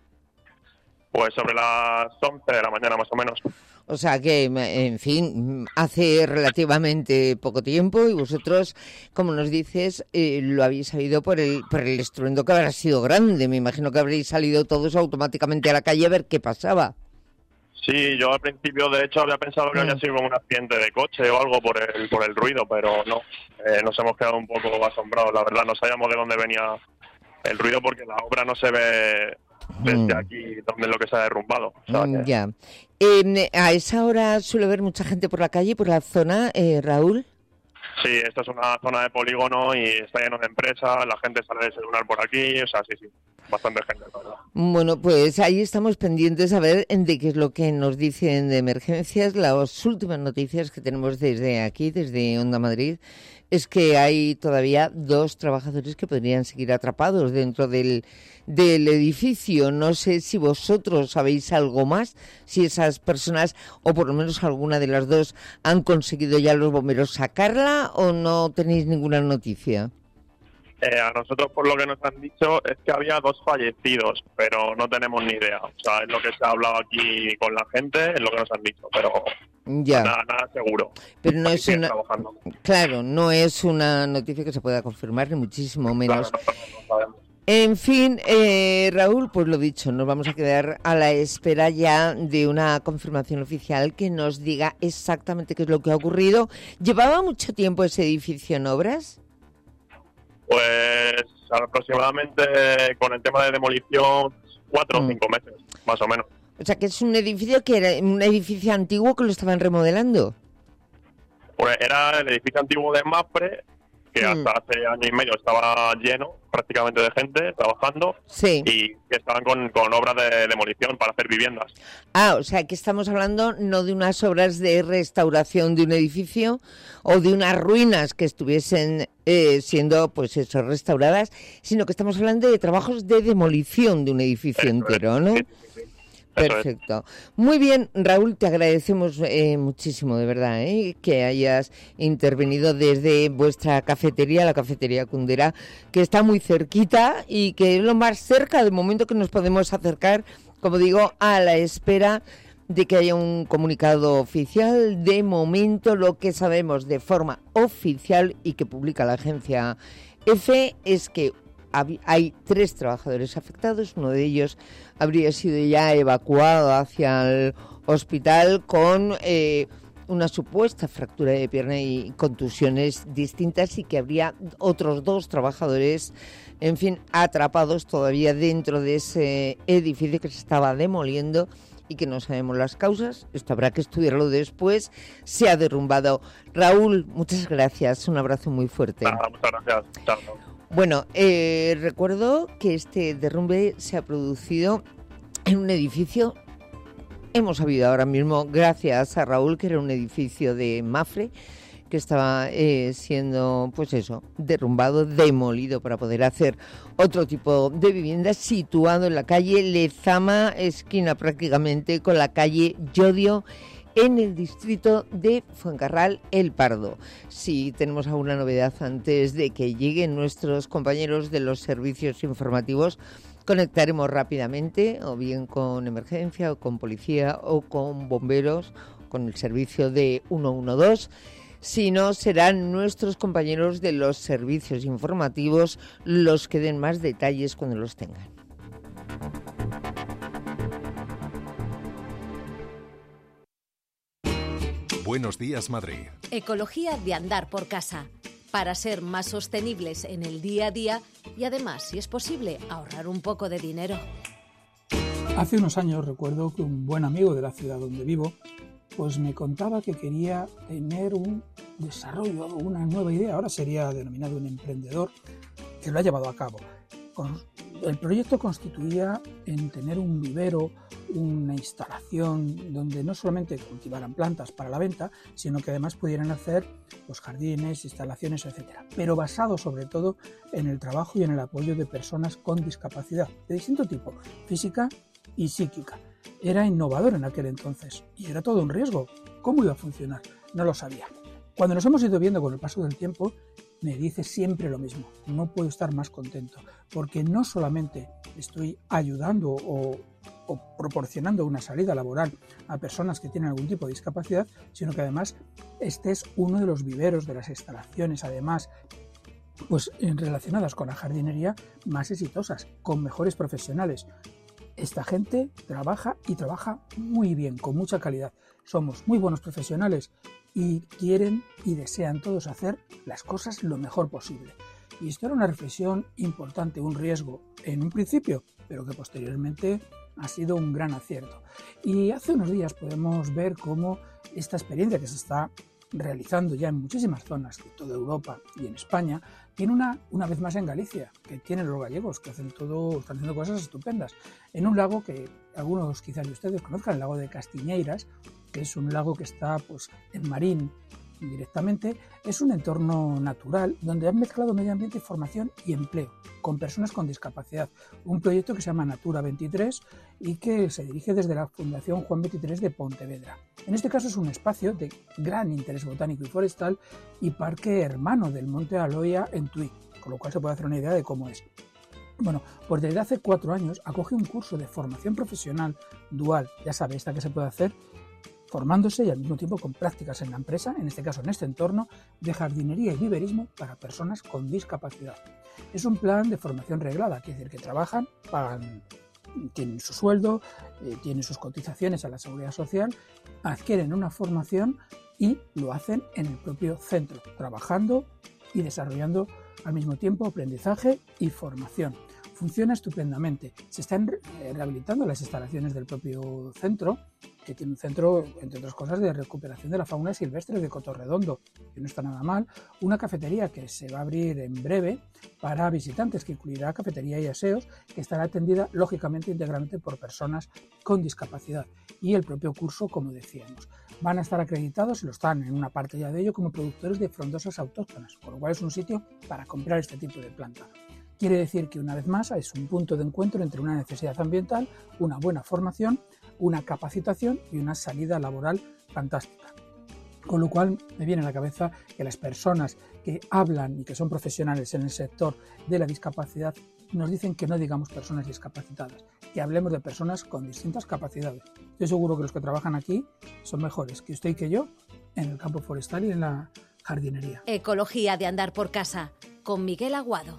Pues sobre las once de la mañana más o menos. O sea que, en fin, hace relativamente poco tiempo y vosotros, como nos dices, eh, lo habéis sabido por el, por el estruendo que habrá sido grande. Me imagino que habréis salido todos automáticamente a la calle a ver qué pasaba. Sí, yo al principio, de hecho, había pensado que mm. había sido como un accidente de coche o algo por el por el ruido, pero no. Eh, nos hemos quedado un poco asombrados, la verdad. No sabíamos de dónde venía el ruido porque la obra no se ve desde mm. aquí, donde es lo que se ha derrumbado. O sea, que... Ya. Eh, ¿A esa hora suele haber mucha gente por la calle, por la zona, eh, Raúl? Sí, esto es una zona de polígono y está lleno de empresas, la gente sale a desayunar por aquí, o sea, sí, sí, bastante gente, la verdad. Bueno, pues ahí estamos pendientes a ver de qué es lo que nos dicen de emergencias. Las últimas noticias que tenemos desde aquí, desde Onda Madrid, es que hay todavía dos trabajadores que podrían seguir atrapados dentro del, del edificio. No sé si vosotros sabéis algo más, si esas personas, o por lo menos alguna de las dos, han conseguido ya los bomberos sacarla o no tenéis ninguna noticia. Eh, a nosotros, por lo que nos han dicho, es que había dos fallecidos, pero no tenemos ni idea. O sea, es lo que se ha hablado aquí con la gente, es lo que nos han dicho, pero ya. nada, nada seguro. Pero no es una... Claro, no es una noticia que se pueda confirmar, ni muchísimo menos. Claro, no, no sabemos. En fin, eh, Raúl, pues lo dicho, nos vamos a quedar a la espera ya de una confirmación oficial que nos diga exactamente qué es lo que ha ocurrido. ¿Llevaba mucho tiempo ese edificio en obras? Pues aproximadamente con el tema de demolición cuatro o mm. cinco meses, más o menos. O sea que es un edificio que era un edificio antiguo que lo estaban remodelando. Pues era el edificio antiguo de Mapfre que Mm. hasta hace año y medio estaba lleno prácticamente de gente trabajando Sí. y que estaban con, con obras de demolición para hacer viviendas. Ah, o sea, que estamos hablando no de unas obras de restauración de un edificio o de unas ruinas que estuviesen eh, siendo, pues eso, restauradas, sino que estamos hablando de trabajos de demolición de un edificio Eso entero, es, ¿no? sí, sí, sí. Eso Perfecto. Muy bien, Raúl, te agradecemos eh, muchísimo, de verdad, eh, que hayas intervenido desde vuestra cafetería, la cafetería Kundera, que está muy cerquita y que es lo más cerca del momento que nos podemos acercar, como digo, a la espera de que haya un comunicado oficial. De momento, lo que sabemos de forma oficial y que publica la agencia EFE es que hay tres trabajadores afectados, uno de ellos habría sido ya evacuado hacia el hospital con eh, una supuesta fractura de pierna y contusiones distintas, y que habría otros dos trabajadores, en fin, atrapados todavía dentro de ese edificio que se estaba demoliendo y que no sabemos las causas. Esto habrá que estudiarlo después. Se ha derrumbado. Raúl, muchas gracias, un abrazo muy fuerte. Ah, muchas gracias. Chao. Bueno, eh, recuerdo que este derrumbe se ha producido en un edificio, hemos sabido ahora mismo, gracias a Raúl, que era un edificio de Mafre, que estaba eh, siendo, pues eso, derrumbado, demolido para poder hacer otro tipo de vivienda, situado en la calle Lezama, esquina prácticamente con la calle Llodio, en el distrito de Fuencarral El Pardo. Si tenemos alguna novedad antes de que lleguen nuestros compañeros de los servicios informativos, conectaremos rápidamente, o bien con emergencia, o con policía, o con bomberos, con el servicio de ciento doce. Si no, serán nuestros compañeros de los servicios informativos los que den más detalles cuando los tengan. Buenos días, Madrid. Ecología de andar por casa, para ser más sostenibles en el día a día y además, si es posible, ahorrar un poco de dinero. Hace unos años recuerdo que un buen amigo de la ciudad donde vivo pues me contaba que quería tener un desarrollo, una nueva idea, ahora sería denominado un emprendedor, que lo ha llevado a cabo. El proyecto constituía en tener un vivero, una instalación donde no solamente cultivaran plantas para la venta, sino que además pudieran hacer pues, jardines, instalaciones, etcétera. Pero basado sobre todo en el trabajo y en el apoyo de personas con discapacidad de distinto tipo, física y psíquica. Era innovador en aquel entonces y era todo un riesgo. ¿Cómo iba a funcionar? No lo sabía. Cuando nos hemos ido viendo con el paso del tiempo, me dice siempre lo mismo: no puedo estar más contento, porque no solamente estoy ayudando o, o proporcionando una salida laboral a personas que tienen algún tipo de discapacidad, sino que además este es uno de los viveros, de las instalaciones, además, pues relacionadas con la jardinería más exitosas, con mejores profesionales. Esta gente trabaja y trabaja muy bien, con mucha calidad. Somos muy buenos profesionales y quieren y desean todos hacer las cosas lo mejor posible. Y esto era una reflexión importante, un riesgo en un principio, pero que posteriormente ha sido un gran acierto. Y hace unos días podemos ver cómo esta experiencia que se está realizando ya en muchísimas zonas de toda Europa y en España, tiene una, una vez más en Galicia, que tienen los gallegos, que hacen todo, están haciendo cosas estupendas, en un lago que algunos quizás de ustedes conozcan, el lago de Castiñeiras, que es un lago que está pues en Marín directamente. Es un entorno natural donde han mezclado medio ambiente, formación y empleo con personas con discapacidad. Un proyecto que se llama Natura veintitrés y que se dirige desde la Fundación Juan veintitrés de Pontevedra. En este caso es un espacio de gran interés botánico y forestal y parque hermano del Monte Aloia en Tui, con lo cual se puede hacer una idea de cómo es. Bueno, pues desde hace cuatro años acoge un curso de formación profesional dual, ya sabe, esta que se puede hacer formándose y al mismo tiempo con prácticas en la empresa, en este caso en este entorno, de jardinería y viverismo para personas con discapacidad. Es un plan de formación reglada, quiere decir que trabajan, pagan, tienen su sueldo, eh, tienen sus cotizaciones a la Seguridad Social, adquieren una formación y lo hacen en el propio centro, trabajando y desarrollando al mismo tiempo aprendizaje y formación. Funciona estupendamente. Se están rehabilitando las instalaciones del propio centro que tiene un centro, entre otras cosas, de recuperación de la fauna silvestre de Cotorredondo, que no está nada mal, una cafetería que se va a abrir en breve para visitantes, que incluirá cafetería y aseos, que estará atendida lógicamente íntegramente por personas con discapacidad, y el propio curso, como decíamos. Van a estar acreditados, y lo están en una parte ya de ello, como productores de frondosas autóctonas, con lo cual es un sitio para comprar este tipo de planta. Quiere decir que, una vez más, es un punto de encuentro entre una necesidad ambiental, una buena formación, una capacitación y una salida laboral fantástica. Con lo cual me viene a la cabeza que las personas que hablan y que son profesionales en el sector de la discapacidad nos dicen que no digamos personas discapacitadas, que hablemos de personas con distintas capacidades. Estoy seguro que los que trabajan aquí son mejores que usted y que yo en el campo forestal y en la jardinería. Ecología de andar por casa, con Miguel Aguado.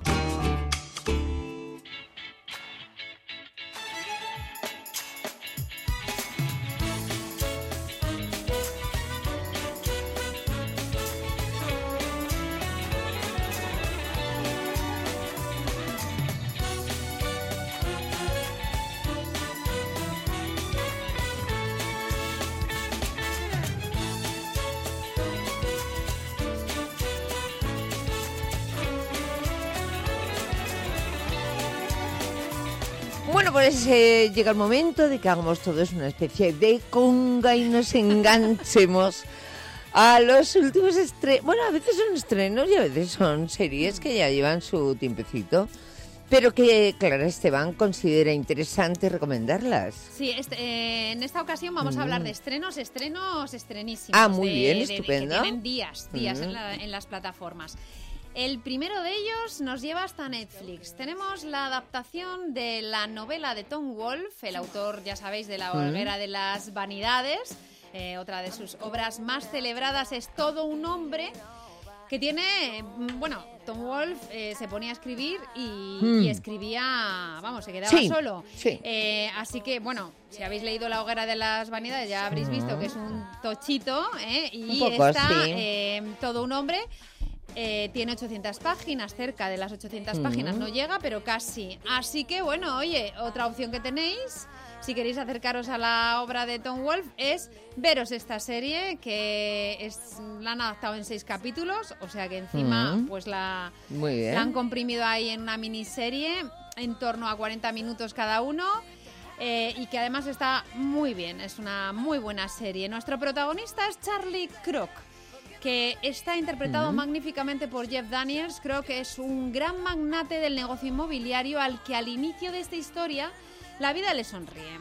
Bueno, pues eh, llega el momento de que hagamos todos una especie de conga y nos enganchemos a los últimos estrenos. Bueno, a veces son estrenos y a veces son series que ya llevan su tiempecito, pero que Clara Esteban considera interesante recomendarlas. Sí, este, eh, en esta ocasión vamos Mm. a hablar de estrenos, estrenos estrenísimos. Ah, muy de- bien, de- de- estupendo. que tienen días, días Mm. en, la- en las plataformas. El primero de ellos nos lleva hasta Netflix. Tenemos la adaptación de la novela de Tom Wolfe, el autor, ya sabéis, de La Mm. hoguera de las vanidades. Eh, otra de sus obras más celebradas es Todo un hombre, que tiene, mm, bueno, Tom Wolfe eh, se ponía a escribir y, Mm. y escribía, vamos, se quedaba Sí, solo. sí. Eh, así que, bueno, si habéis leído La hoguera de las vanidades ya habréis visto que es un tochito, ¿eh? Y Un poco, está sí. eh, Todo un hombre. Eh, tiene ochocientas páginas, cerca de las ochocientas Mm. páginas no llega, pero casi. Así que, bueno, oye, otra opción que tenéis, si queréis acercaros a la obra de Tom Wolfe, es veros esta serie, que es, la han adaptado en seis capítulos, o sea que encima Mm. pues la, Muy bien. la han comprimido ahí en una miniserie, en torno a cuarenta minutos cada uno. Eh, y que además está muy bien, es una muy buena serie. Nuestro protagonista es Charlie Kroc, que está interpretado Mm. magníficamente por Jeff Daniels. Creo que es un gran magnate del negocio inmobiliario al que al inicio de esta historia la vida le sonríe.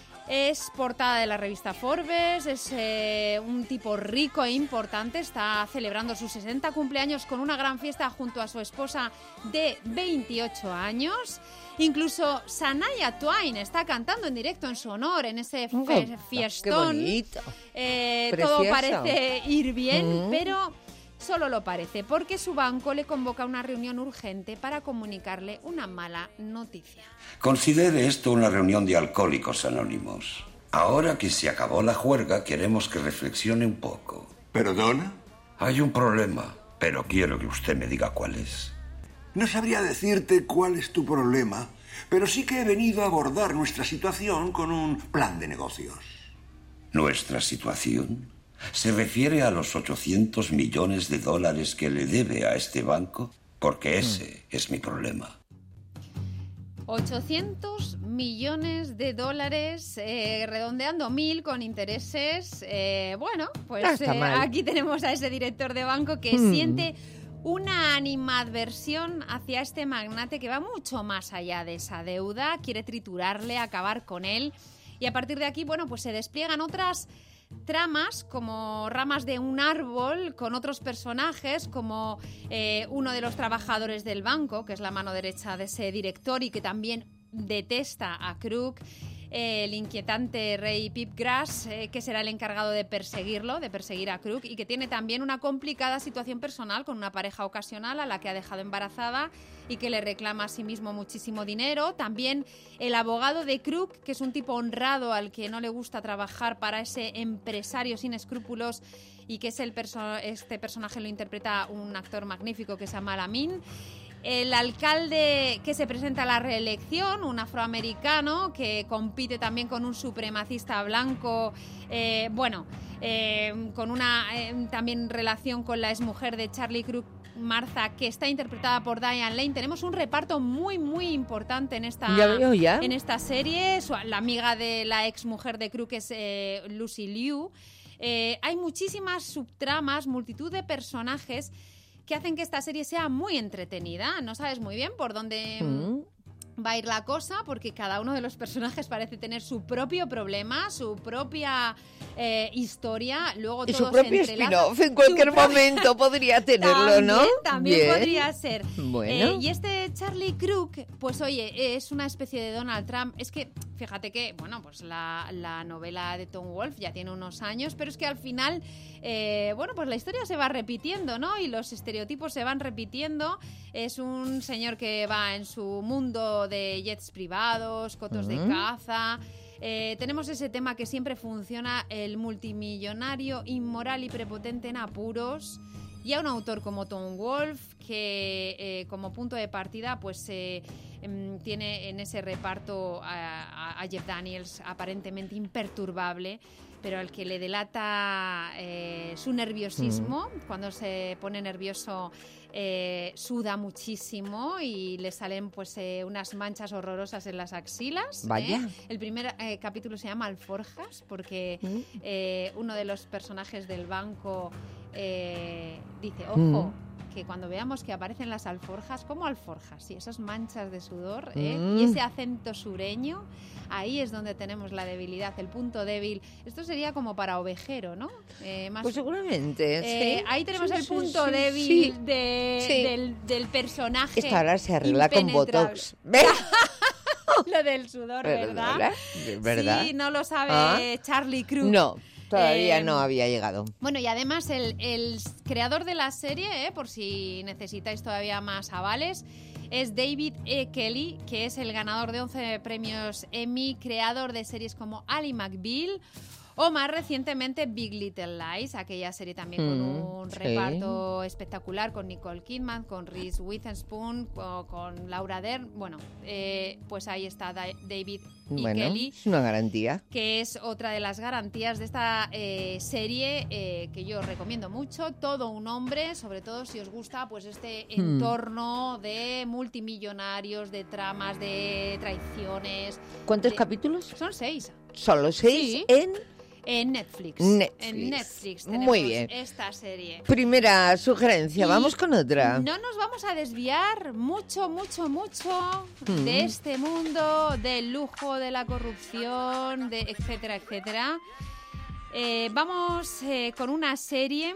Es portada de la revista Forbes, es eh, un tipo rico e importante, está celebrando sus sesenta cumpleaños con una gran fiesta junto a su esposa de veintiocho años. Incluso Shania Twain está cantando en directo en su honor en ese fe- Qué fiestón. bonito. Eh, todo Precioso. parece ir bien, Mm. pero solo lo parece, porque su banco le convoca a una reunión urgente para comunicarle una mala noticia. Considere esto una reunión de alcohólicos anónimos. Ahora que se acabó la juerga, queremos que reflexione un poco. ¿Perdona? Hay un problema, pero quiero que usted me diga cuál es. No sabría decirte cuál es tu problema, pero sí que he venido a abordar nuestra situación con un plan de negocios. ¿Nuestra situación? ¿Se refiere a los ochocientos millones de dólares que le debe a este banco? Porque ese es mi problema. ochocientos millones de dólares, eh, redondeando mil con intereses. Eh, bueno, pues No está eh, mal. aquí tenemos a ese director de banco que Hmm. siente una animadversión hacia este magnate que va mucho más allá de esa deuda, quiere triturarle, acabar con él. Y a partir de aquí, bueno, pues se despliegan otras tramas como ramas de un árbol con otros personajes como eh, uno de los trabajadores del banco, que es la mano derecha de ese director y que también detesta a Krug, eh, el inquietante rey Pipgras, eh, que será el encargado de perseguirlo, de perseguir a Krug, y que tiene también una complicada situación personal con una pareja ocasional a la que ha dejado embarazada y que le reclama a sí mismo muchísimo dinero. También el abogado de Krug, que es un tipo honrado al que no le gusta trabajar para ese empresario sin escrúpulos, y que es el perso- este personaje lo interpreta un actor magnífico que es Amal Amin. El alcalde que se presenta a la reelección, un afroamericano que compite también con un supremacista blanco, eh, bueno, eh, con una eh, también relación con la exmujer de Charlie Crook, Martha, que está interpretada por Diane Lane. Tenemos un reparto muy, muy importante en esta, ya veo, ya. En esta serie. Su, la amiga de la exmujer de Crook es eh, Lucy Liu. Eh, hay muchísimas subtramas, multitud de personajes que hacen que esta serie sea muy entretenida. No sabes muy bien por dónde mm. va a ir la cosa, porque cada uno de los personajes parece tener su propio problema, su propia eh, historia. Luego y todo su propio se entrelaza. spin-off en cualquier Su pro... momento podría tenerlo, también, ¿no? También Bien. podría ser. Bueno. Eh, y este Charlie Crook, pues oye, es una especie de Donald Trump. Es que, fíjate que, bueno, pues la, la novela de Tom Wolfe ya tiene unos años, pero es que al final, eh, bueno, pues la historia se va repitiendo, ¿no? Y los estereotipos se van repitiendo. Es un señor que va en su mundo de jets privados, cotos uh-huh. de caza. Eh, tenemos ese tema que siempre funciona, el multimillonario inmoral y prepotente en apuros. Y a un autor como Tom Wolfe, que eh, como punto de partida pues eh, eh, tiene en ese reparto a, a Jeff Daniels aparentemente imperturbable, pero al que le delata eh, su nerviosismo. Mm. Cuando se pone nervioso eh, suda muchísimo y le salen pues eh, unas manchas horrorosas en las axilas. Vaya. ¿eh? El primer eh, capítulo se llama Alforjas porque mm. eh, uno de los personajes del banco eh, dice, ojo, mm. que cuando veamos que aparecen las alforjas, ¿cómo alforjas? Sí, esas manchas de sudor ¿eh? mm. y ese acento sureño, ahí es donde tenemos la debilidad, el punto débil. Esto sería como para ovejero, ¿no? Eh, más, pues seguramente, eh, sí. Ahí tenemos sí, el sí, punto sí, débil sí. De, Sí. Del, del personaje. Esta ahora se arregla con Botox. ¿Ves? Lo del sudor, ¿verdad? ¿verdad? ¿verdad? Sí, no lo sabe ¿Ah? Charlie Crook. No. Todavía Eh, no había llegado. Bueno, y además el, el creador de la serie, eh, por si necesitáis todavía más avales, es David E. Kelly, que es el ganador de once premios Emmy, creador de series como Ally McBeal o más recientemente Big Little Lies, aquella serie también con Mm, un sí. reparto espectacular con Nicole Kidman, con Reese Witherspoon, o con Laura Dern. Bueno, eh, pues ahí está Da- David E. Bueno, Kelly, es una garantía. que es otra de las garantías de esta eh, serie eh, que yo recomiendo mucho. Todo un hombre, sobre todo si os gusta pues este Hmm. entorno de multimillonarios, de tramas, de traiciones. ¿Cuántos de- capítulos? Son seis. Solo seis Sí. en En Netflix. Netflix. En Netflix Muy tenemos bien. esta serie. primera sugerencia. Y Vamos con otra. No nos vamos a desviar mucho, mucho, mucho Mm. de este mundo del lujo, de la corrupción, de etcétera, etcétera. Eh, vamos eh, con una serie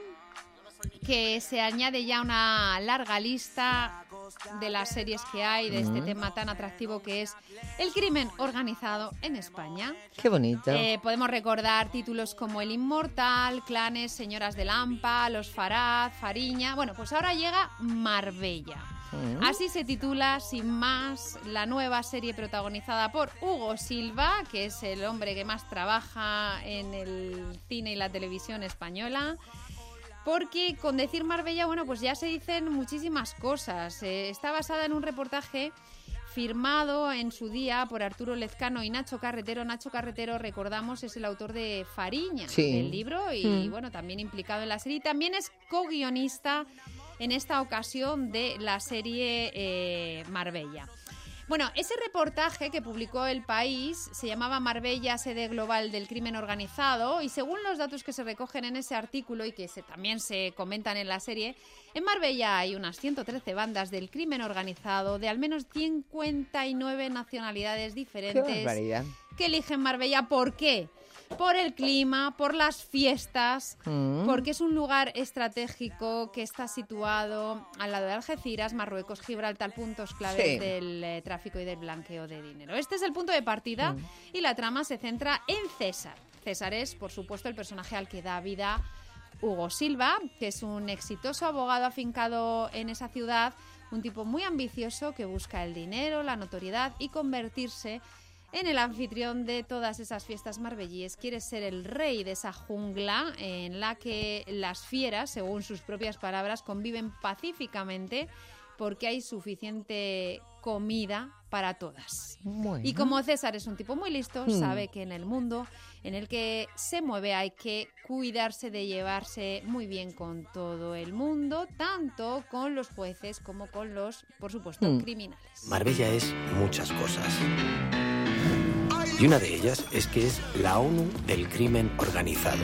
que se añade ya a una larga lista de las series que hay de este Mm. tema tan atractivo que es el crimen organizado en España. Qué bonito. Eh, podemos recordar títulos como El Inmortal, Clanes, Señoras de Lampa, Los Farad, Fariña. Bueno, pues ahora llega Marbella. Mm. Así se titula, sin más, la nueva serie protagonizada por Hugo Silva, que es el hombre que más trabaja en el cine y la televisión española. Porque con decir Marbella, bueno, pues ya se dicen muchísimas cosas. Eh, está basada en un reportaje firmado en su día por Arturo Lezcano y Nacho Carretero. Nacho Carretero, recordamos, es el autor de Fariña, Sí. del libro, y Mm. bueno, también implicado en la serie. También es co-guionista en esta ocasión de la serie eh, Marbella. Bueno, ese reportaje que publicó El País se llamaba Marbella, sede global del crimen organizado, y según los datos que se recogen en ese artículo y que se, también se comentan en la serie, en Marbella hay unas ciento trece bandas del crimen organizado de al menos cincuenta y nueve nacionalidades Qué diferentes barbaridad. que eligen Marbella. ¿Por qué? Por el clima, por las fiestas, Mm. porque es un lugar estratégico que está situado al lado de Algeciras, Marruecos, Gibraltar, puntos claves Sí. del eh, tráfico y del blanqueo de dinero. Este es el punto de partida Mm. y la trama se centra en César. César es, por supuesto, el personaje al que da vida Hugo Silva, que es un exitoso abogado afincado en esa ciudad, un tipo muy ambicioso que busca el dinero, la notoriedad y convertirse en el anfitrión de todas esas fiestas marbellíes. Quiere ser el rey de esa jungla en la que las fieras, según sus propias palabras, conviven pacíficamente porque hay suficiente comida para todas. Bueno. Y como César es un tipo muy listo, Hmm. sabe que en el mundo en el que se mueve hay que cuidarse de llevarse muy bien con todo el mundo, tanto con los jueces como con los, por supuesto, Hmm. criminales. Marbella es muchas cosas. Y una de ellas es que es la ONU del crimen organizado.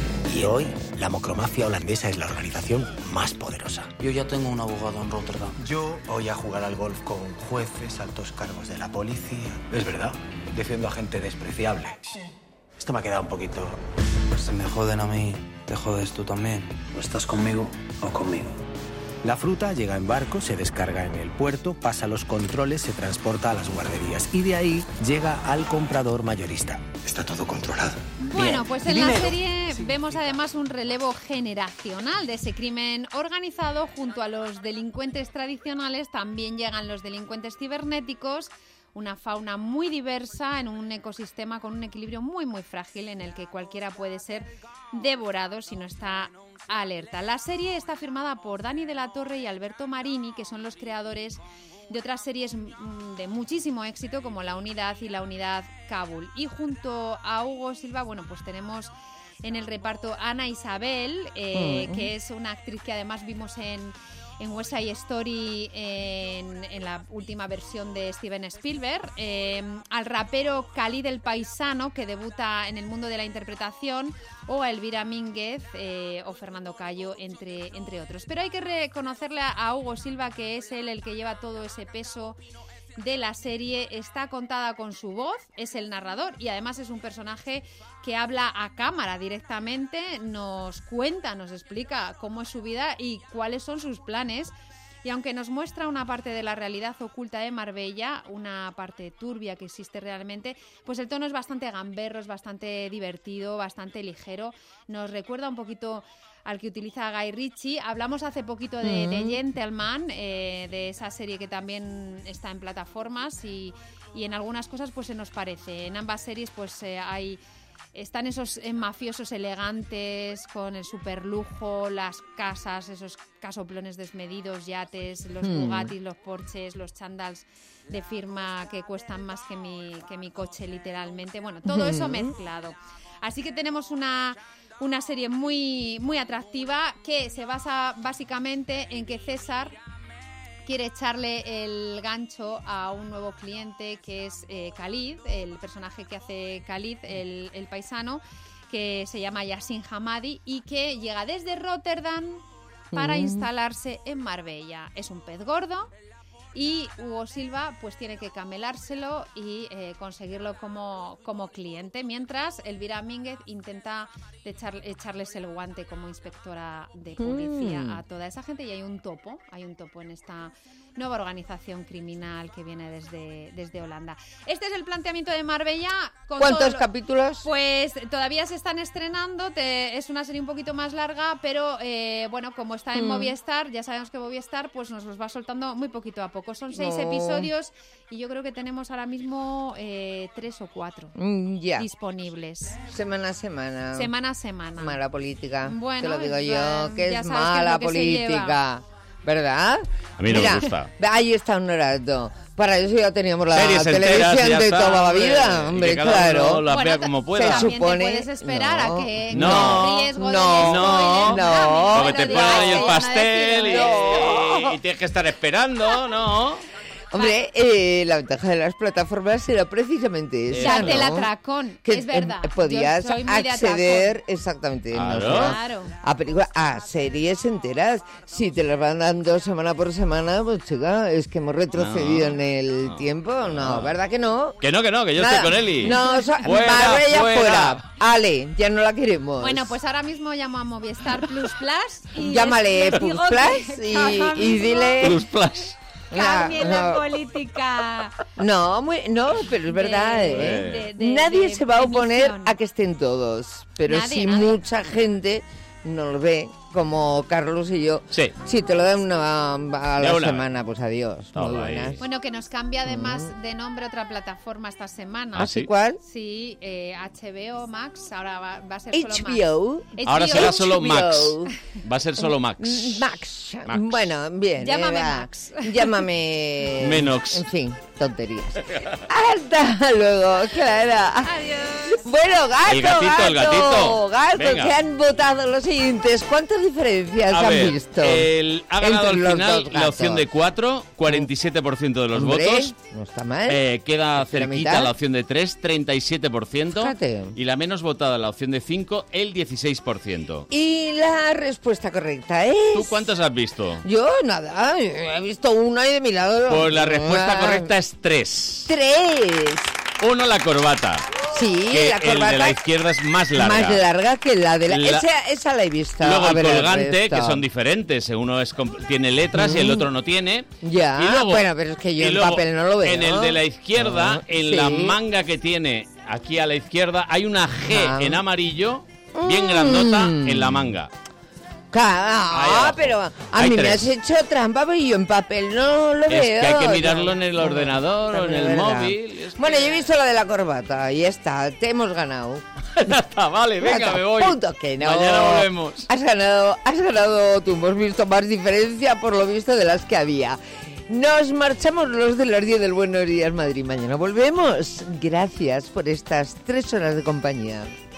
Y hoy, la macromafia holandesa es la organización más poderosa. Yo ya tengo un abogado en Rotterdam. Yo voy a jugar al golf con jueces, altos cargos de la policía. Es verdad, defiendo a gente despreciable. Esto me ha quedado un poquito... Si me joden a mí, te jodes tú también. O estás conmigo o conmigo. La fruta llega en barco, se descarga en el puerto, pasa los controles, se transporta a las guarderías y de ahí llega al comprador mayorista. Está todo controlado. Bueno, Bien. pues en Dinero. la serie vemos además un relevo generacional de ese crimen organizado. Junto a los delincuentes tradicionales también llegan los delincuentes cibernéticos, una fauna muy diversa en un ecosistema con un equilibrio muy muy frágil en el que cualquiera puede ser devorado si no está alerta. La serie está firmada por Dani de la Torre y Alberto Marini, que son los creadores de otras series mm, de muchísimo éxito como La Unidad y La Unidad Kabul. Y junto a Hugo Silva, bueno, pues tenemos en el reparto a Ana Isabel, eh, Mm. que es una actriz que además vimos en, en West Side Story en, en la última versión de Steven Spielberg, eh, al rapero Khalid el Paisano, que debuta en el mundo de la interpretación, o a Elvira Mínguez eh, o Fernando Cayo, entre, entre otros. Pero hay que reconocerle a Hugo Silva que es él el que lleva todo ese peso de la serie. Está contada con su voz, es el narrador y además es un personaje que habla a cámara directamente, nos cuenta, nos explica cómo es su vida y cuáles son sus planes. Y aunque nos muestra una parte de la realidad oculta de Marbella, una parte turbia que existe realmente, pues el tono es bastante gamberro, es bastante divertido, bastante ligero. Nos recuerda un poquito al que utiliza Guy Ritchie. Hablamos hace poquito de, Mm. de Gentleman, eh, de esa serie que también está en plataformas y, y en algunas cosas pues se nos parece. En ambas series pues eh, hay... Están esos eh, mafiosos elegantes con el superlujo, las casas, esos casoplones desmedidos, yates, los Hmm. Bugattis, los Porsches, los chandals de firma que cuestan más que mi, que mi coche, literalmente. Bueno, todo eso Hmm. mezclado. Así que tenemos una, una serie muy, muy atractiva que se basa básicamente en que César quiere echarle el gancho a un nuevo cliente que es eh, Khalid, el personaje que hace Khalid, el, el paisano, que se llama Yassin Hamadi y que llega desde Rotterdam para Mm. instalarse en Marbella. Es un pez gordo y Hugo Silva pues tiene que camelárselo y eh, conseguirlo como, como cliente, mientras Elvira Mínguez intenta echar, echarles el guante como inspectora de policía Mm. a toda esa gente. Y hay un topo, hay un topo en esta nueva organización criminal que viene desde, desde Holanda. Este es el planteamiento de Marbella. Con ¿Cuántos todo lo- capítulos? Pues todavía se están estrenando, te- es una serie un poquito más larga, pero eh, bueno, como está en Mm. Movistar, ya sabemos que Movistar pues nos los va soltando muy poquito a poco. Son seis No. episodios y yo creo que tenemos ahora mismo eh, tres o cuatro Mm, ya. disponibles. Semana a semana. Semana a semana. Mala política. Bueno, te lo digo es, yo, eh, que ya es sabes qué es mala lo que se política. ¿Verdad? A mí no Mira, me gusta. Ahí está un rato. Para eso ya teníamos la Series enteras, televisión ya de está, toda la hombre, vida. y Hombre, que cada claro. uno la vea Bueno, como ta- pueda. Se también supone- te puedes esperar no, a que no, con riesgo de no, spoiler, no, nada, Porque te pero ponen ahí digas el que pastel y, van a decir, y- y tienes que estar esperando, ¿no? Hombre, eh, la ventaja de las plataformas era precisamente esa, Darte el ¿no? atracón, Que es verdad. eh, podías Yo soy muy de acceder atracón. exactamente no Claro. solo Claro. a películas, a series enteras. Si te las van dando semana por semana, pues chica, es que hemos retrocedido No, en el tiempo. No, ¿verdad que no? Que no, que no, que yo Nada. estoy con Eli. No, o sea, Fuera, Marbella fuera. fuera. Ale, ya no la queremos. Bueno, pues ahora mismo llamo a Movistar Plus Plus y Llámale les Plus digo Plus que y, ahora y mismo dile... Plus plus. cambien la No, política. No, muy- no, pero es verdad, de- ¿eh? de- de- Nadie de se va a oponer emisión. a que estén todos, pero Nadie, si nadie. mucha gente no lo ve, como Carlos y yo. Sí. Si te lo dan una a la una semana, pues adiós. Muy Toma ahí. buenas. Bueno, que nos cambia además de nombre otra plataforma esta semana. ¿Ah, sí? ¿Cuál? Sí, eh, H B O Max, ahora va, va a ser H B solo O. Max. Ahora será solo H B O. Max. Va a ser solo Max. Max. Max. Bueno, bien. Llámame Eva. Max. Llámame... Menox. En fin, tonterías. Hasta luego, Clara. Adiós. Bueno, gato, El gatito, gato, el gatito. gato, Venga. que han votado los oyentes. ¿Cuántas diferencias A han ver, visto? el- ha ganado entre al los final dos la opción gatos? de cuatro, cuarenta y siete por ciento de los Hombre, votos. no está mal. Eh, queda Casi la cerquita mitad. la opción de tres, treinta y siete por ciento. Fíjate. Y la menos votada, la opción de cinco, el dieciséis por ciento. Y la respuesta correcta es... ¿Tú cuántos has visto? Yo nada, he visto una y de mi lado... Pues la respuesta Ah, correcta es tres. Tres. Uno, la corbata. Sí, que la el de corbata la izquierda es más larga. más larga que la de la... La- Esa, esa la he visto. Luego A el ver, el colgante, resto. que son diferentes. Uno es comp- tiene letras y el Mm. otro no tiene. Ya, Y luego- bueno, pero es que yo y en luego, papel no lo veo. En el de la izquierda, Ah, en sí. la manga que tiene aquí a la izquierda, hay una G Ah. en amarillo, bien grandota, Mm. en la manga. Ca- Ahí Ah, abajo. pero a Hay mí me tres. has hecho trampa, pero yo en papel no lo Es veo. que hay que mirarlo No. en el ordenador o en También el es verdad. móvil. Es Bueno, yo he visto la de la corbata y ya está, te hemos ganado. Ya está, vale, venga, Hasta me voy. punto que no. Mañana volvemos. Has ganado, has ganado tú, hemos visto más diferencia por lo visto de las que había. Nos marchamos los de las diez del Buenos Días Madrid. Mañana volvemos. Gracias por estas tres horas de compañía.